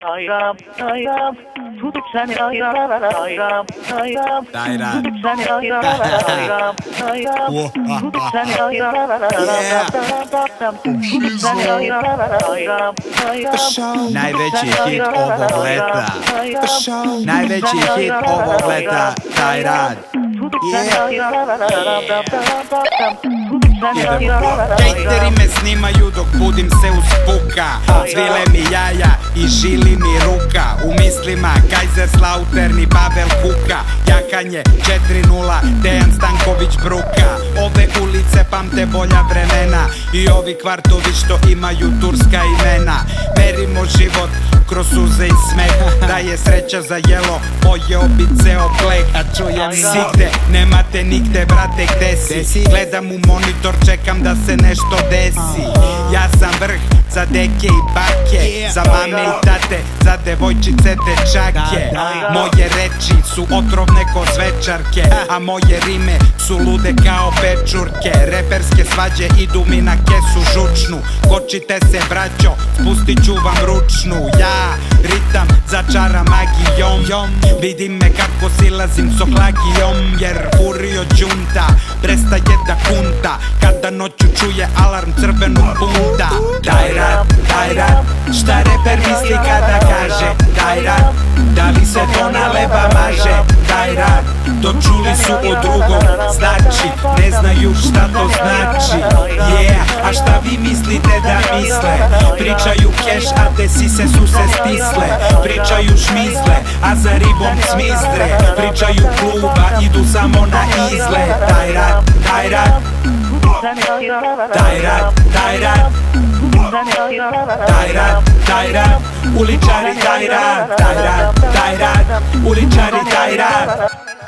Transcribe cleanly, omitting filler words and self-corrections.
Najveći hit ovog leta. Najveći hit ovog leta. Taj rad. Hejteri me snimaju dok budim se uz puka. Zvile mi jaja i žili mi ruka. U mislima Kaiserslautern i Pavel Kuka. Jakanje 4-0, Dejan Stanković bruka. Ove ulice pamte bolja vremena i ovi kvartovi što imaju turska imena. Merimo život kroz suze i smeh. Da je sreća za jelo, pojeo bi ceo plek. A čujem sigde, nemate nigde brate gde si. Gledam u monitor, čekam da se nešto desi. Ja sam vrh za deke i bake, za mame i tate, za devojčice, dečake. Moje reči su otrovne ko zvečarke, a moje rime su lude kao pečurke. Reperske svađe idu mi na kesu žučnu. Kočite se braćo, spustit ću vam ručnu. Ja ritam začara magijom, vidim me kako silazim s oklagijom. Jer furio džunta prestaje da kunta kada noću čuje alarm crvenog punta. Taj rad, šta reper misli kada kaže taj rad? Da li se to na leba maže? Taj rad, to čuli su od drugog, znači ne znaju šta to znači. A šta vi mislite da misle? Pričaju keš, a te sise su se stisle. Pričaju šmizle, a za ribom cmizdre. Pričaju kluba, idu samo na izlet. Taj rad, uličari taj rad, uličari taj rad.